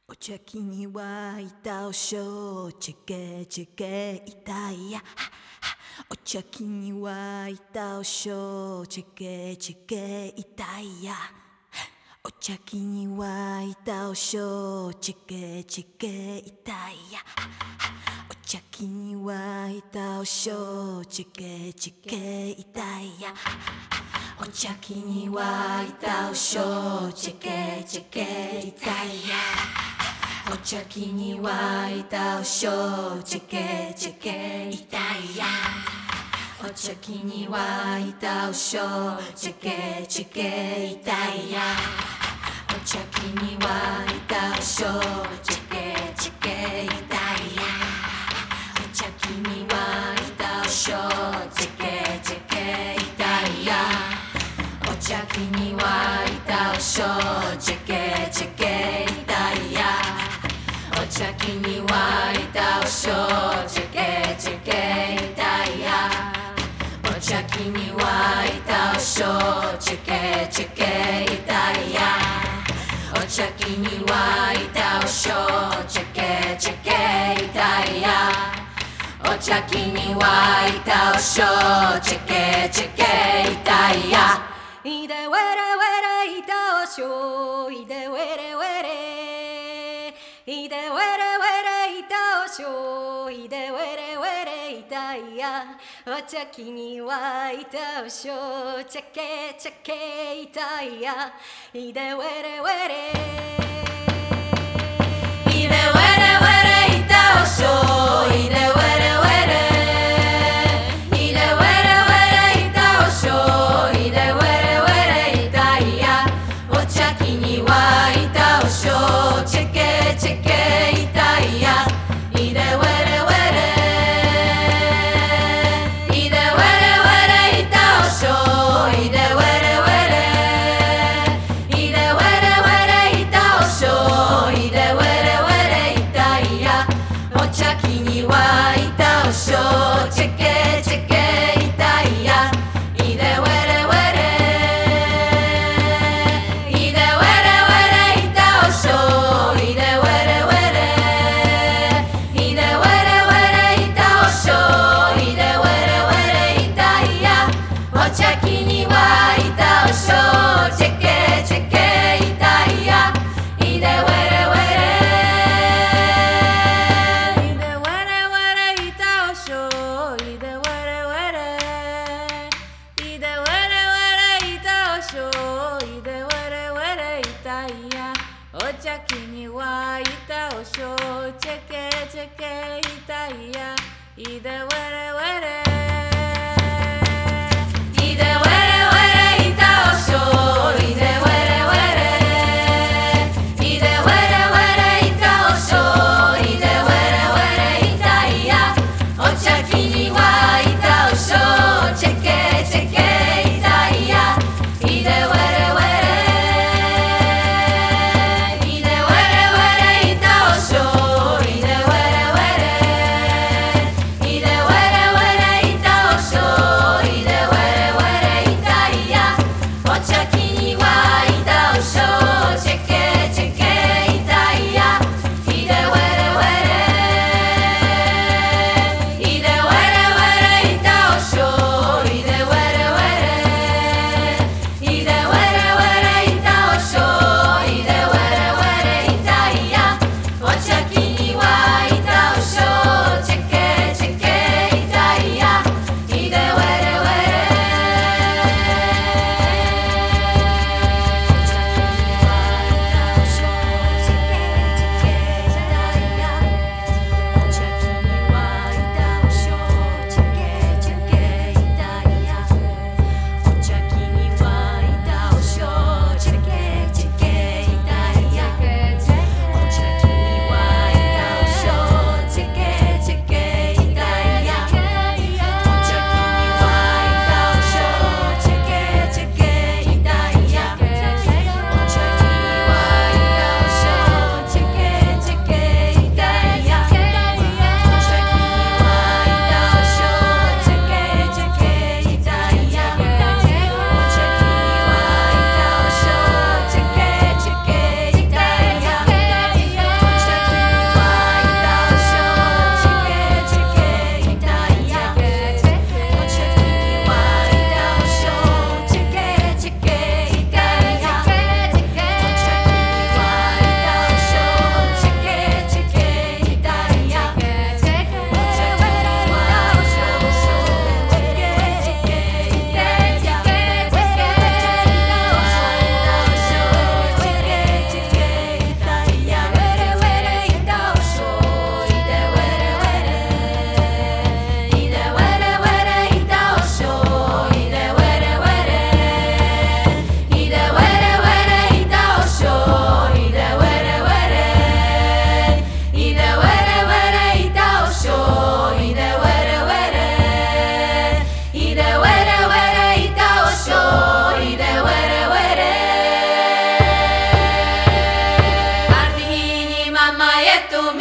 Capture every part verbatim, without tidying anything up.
お茶気に沸いたおしょうチェケチェケ痛いやお茶気に沸いたおしょうチェケチェケ痛いやお茶気に沸いたおしょうチェケチェケ痛いやお茶気に沸いたおしょうチェケチェケ痛いやお茶気に沸いたおしょうチェケチェケ痛いやお茶気に沸いたおしょうチェケチェケ痛いやお茶気に沸いたおしょうチェケチェケ痛いやお茶気に沸いたおしょうチェケチェケ痛いやお茶気に沸いたおしょうチェケチェケ痛いやお茶気に沸いたおしょうチェケチェケ痛いやお茶気に沸いたおしょうチェケチェケ痛いやお茶気に沸いたおしょうチェケチェケ痛いやお茶気に沸いたおしょうチェケチェケ痛いやお茶気に沸いたおしょうチェケチェケ痛いやいでウェレウェレいたおしょういでウェレウェレいでウェレウェレいたおしょういでウェレウェレいたいやお茶気に沸いたおしょうチェケチェケ痛いやいでウェレウェレいでウェレウェレいたおしょういでウェレウェレいでウェレウェレいたおしょういでウェレウェレ痛いやお茶気に沸いたおしょうチェケチェケ痛いやいでウェレウェレいでウェレウェレいたおしょういでウェレウェレいでウェレウェレいたおしょういでウェレウェレ痛いやお茶気に沸いたおしょうチェケチェケ痛いやいでウェレウェレいでウェレウェレいたおしょういでウェレウェレいでウェレウェレいたおしょういでウェレウェレ痛いやお茶気に沸いたおしょうチェケチェケ痛いやいでウェレウェレいでウェレウェレいたおしょういでウェレウェレいでウェレウェレいたおしょういでウェレウェレ痛いやお茶気に沸いたおしょうチェケチェケ痛いやいでウェレウェレいでウェレウェレいたおしょういでウェレウェレいでウェレウェレいたおしょういでウェレウェレ痛いやお茶気に沸いたおしょうチェケチェケ痛いやいでウェレウェレいでウェレウェレいたおしょういでウェレウェレいでウェレウェレい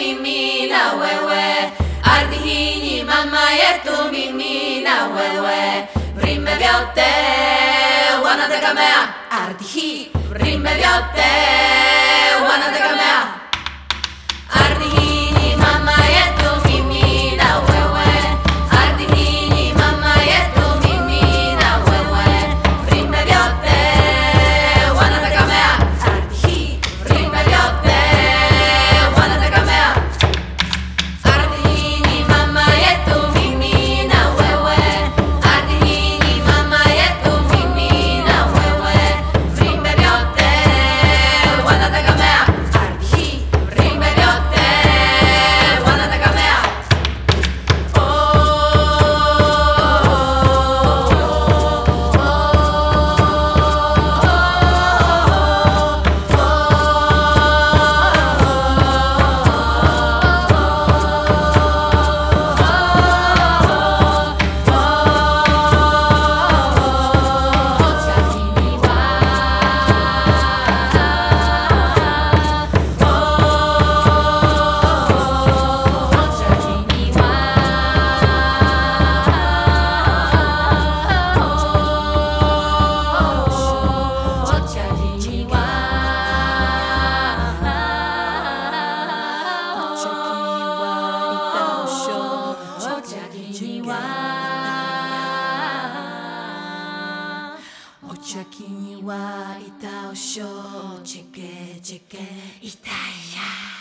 mimi na wewe, ardhini mama yetu mimi na wewe, viumbe vyote wanategemea ardhi hii, viumbe vyote wanategemea ardhi hii, mama yetu mimi na wewe, ardhini mama yetu mimi na wewe, viumbe vyote wanategemea ardhi hii, viumbe vyote wanategemea ardhini mama yetu mimi na wewe, ardhini mama yetu mimi na wewe, viumbe vyote wanategemea ardhi hii, viumbe vyote wanategemea Ocha ni wa ita o sho cheke cheke itaya.